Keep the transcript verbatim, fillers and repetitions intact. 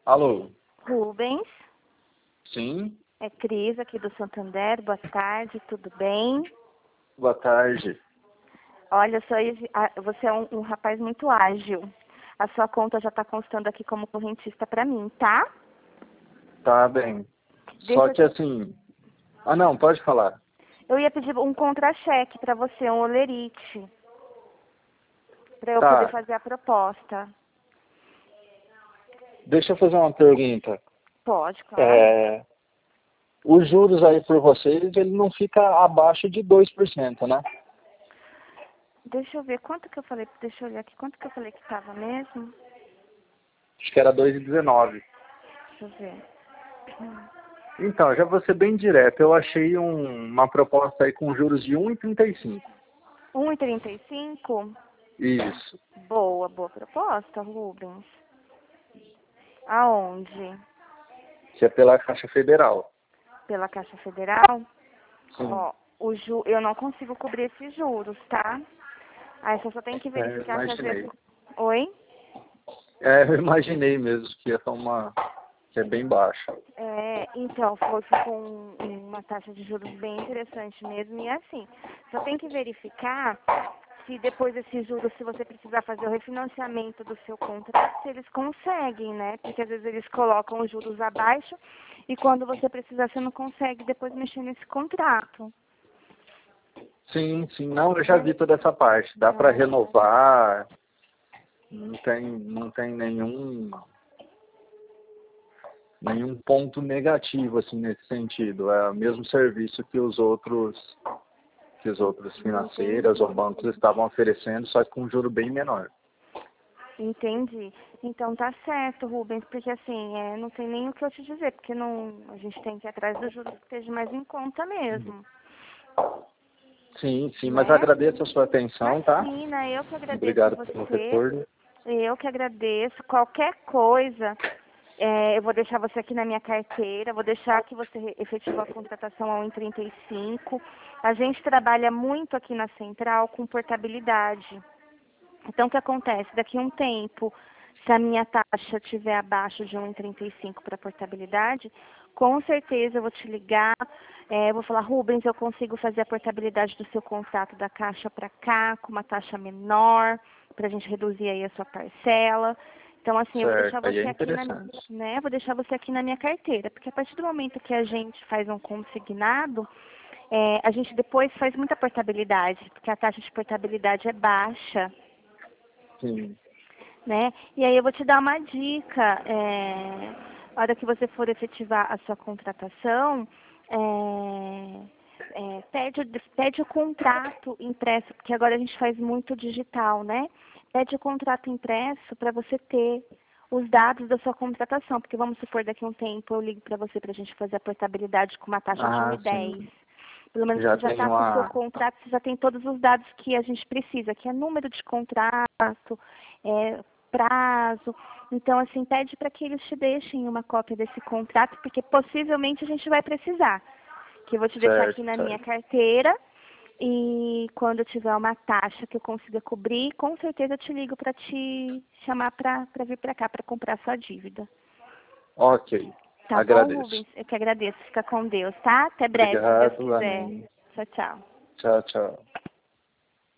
Alô? Rubens, Sim? é Cris aqui do Santander. Boa tarde, tudo bem? Boa tarde. Olha, só você é um, um rapaz muito ágil. A sua conta já está constando aqui como correntista para mim, tá? Tá bem. Só Deixa que eu... assim... Ah, não, pode falar. eu ia pedir um contra-cheque para você, um olerite, para eu poder Tá. fazer a proposta. Deixa eu fazer uma pergunta. Pode, claro. É... Os juros aí por vocês, ele não fica abaixo de dois por cento, né? Deixa eu ver quanto que eu falei. Deixa eu olhar aqui. Quanto que eu falei que estava mesmo? Acho que era dois vírgula dezenove. Deixa eu ver. Então, já vou ser bem direto. Eu achei um- uma proposta aí com juros de um vírgula trinta e cinco. um e trinta e cinco? Isso. Boa, boa proposta, Rubens. Aonde? Que é pela Caixa Federal. Pela Caixa Federal? Sim. Ó, o ju... eu não consigo cobrir esses juros, tá? Aí você só tem que É, eu verificar se às imaginei. vezes... Oi? É, eu imaginei mesmo que ia ser uma... que é bem baixa. É, então, fosse com uma taxa de juros bem interessante mesmo. E assim, só tem que verificar se depois desses juros, se você precisar fazer o refinanciamento do seu contrato, se eles conseguem, né? Porque às vezes eles colocam os juros abaixo e quando você precisar, você não consegue depois mexer nesse contrato. Sim, sim. Não, eu já vi toda essa parte. Dá para renovar. Não tem, não tem nenhum, nenhum ponto negativo assim nesse sentido. É o mesmo serviço que os outros, que os outros financeiras ou bancos estavam oferecendo, só que com um juro bem menor. Entendi. Então tá certo, Rubens, porque assim, é, não tem nem o que eu te dizer, porque não, a gente tem que ir atrás dos juros que esteja mais em conta mesmo. Sim, sim, mas Né? agradeço a sua atenção, tá? Imagina, eu que agradeço Obrigado pelo você, retorno. eu que agradeço. Qualquer coisa, é, eu vou deixar você aqui na minha carteira, vou deixar que você efetivou a contratação ao um vírgula trinta e cinco. A gente trabalha muito aqui na Central com portabilidade. Então, o que acontece? Daqui a um tempo, se a minha taxa estiver abaixo de um vírgula trinta e cinco para portabilidade, com certeza eu vou te ligar, é, eu vou falar, Rubens, eu consigo fazer a portabilidade do seu contrato da caixa para cá, com uma taxa menor, para a gente reduzir aí a sua parcela. Então, assim, eu vou deixar Certo, aí é você aqui na, interessante. né, vou deixar você aqui na minha carteira, porque a partir do momento que a gente faz um consignado, é, a gente depois faz muita portabilidade, porque a taxa de portabilidade é baixa. Sim, Né? E aí eu vou te dar uma dica, é, na hora que você for efetivar a sua contratação, é, é, pede, pede o contrato impresso, porque agora a gente faz muito digital, né? Pede o contrato impresso para você ter os dados da sua contratação, porque vamos supor daqui a um tempo eu ligo para você para a gente fazer a portabilidade com uma taxa de ah, um vírgula dez. sim. Pelo menos Já você já tem está com o seu uma... contrato, você já tem todos os dados que a gente precisa, que é número de contrato, é, prazo. Então, assim, pede para que eles te deixem uma cópia desse contrato, porque possivelmente a gente vai precisar. Que eu vou te deixar Certo, aqui na minha certo. carteira e quando eu tiver uma taxa que eu consiga cobrir, com certeza eu te ligo para te chamar para vir para cá para comprar sua dívida. Ok, Tá bom, agradeço. Rubens? Eu que agradeço. Fica com Deus, tá? Até breve, se Deus Obrigado, quiser. amém. Tchau, tchau. Tchau, tchau.